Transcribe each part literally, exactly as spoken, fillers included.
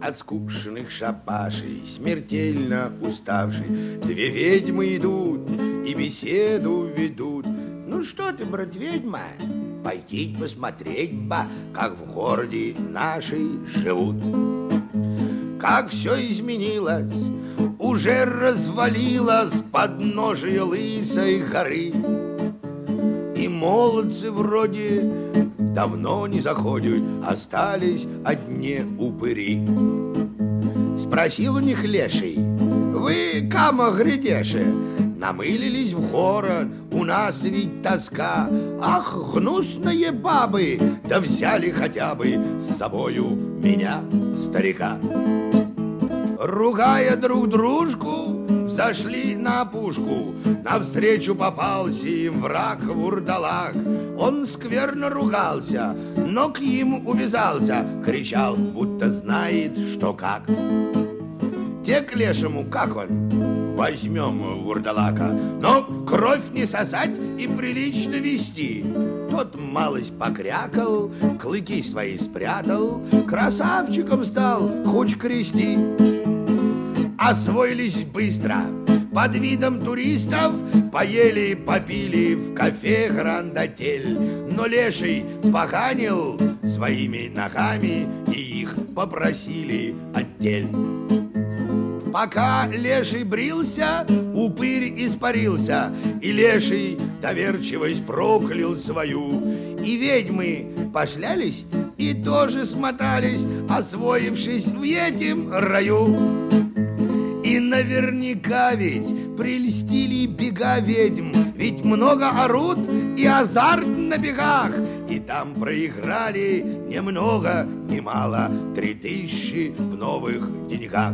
от скучных шабашей, смертельно уставший, две ведьмы идут и беседу ведут. Ну что ты, брат, ведьма, пойти посмотреть бы, как в городе нашей живут. Как все изменилось, уже развалилось подножие лысой горы. И молодцы вроде давно не заходят, остались одни упыри. Спросил у них леший: вы, кама глядеши, намылились в город, у нас ведь тоска. Ах, гнусные бабы, да взяли хотя бы с собою меня, старика. Ругая друг дружку, взошли на опушку. Навстречу попался им враг вурдалак. Он скверно ругался, но к ним увязался, кричал, будто знает, что как. Те к лешему, как он? Возьмем вурдалака, но кровь не сосать и прилично вести. Тот малость покрякал, клыки свои спрятал, красавчиком стал, хоть крести. Освоились быстро, под видом туристов поели, попили в кафе «Гранд-отель». Но леший поганил своими ногами, и их попросили отдель. Пока леший брился, упырь испарился, и леший доверчивость проклял свою. И ведьмы пошлялись и тоже смотались, освоившись в этим раю. И наверняка ведь прельстили бега ведьм, ведь много орут и азарт на бегах. И там проиграли ни много, ни мало три тысячи в новых деньгах.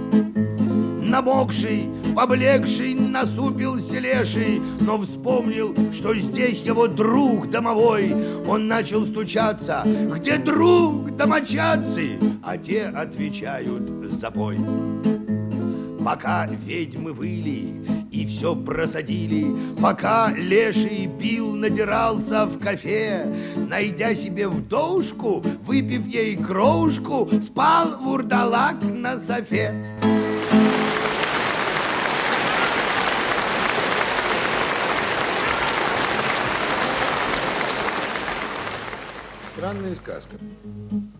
Намокший, поблекший, насупился леший, но вспомнил, что здесь его друг домовой. Он начал стучаться: где друг, домочадцы? А те отвечают: запой. Пока ведьмы выли и все просадили, пока леший бил, надирался в кафе, найдя себе вдовушку, выпив ей крошку, спал вурдалак на софе. Странная сказка.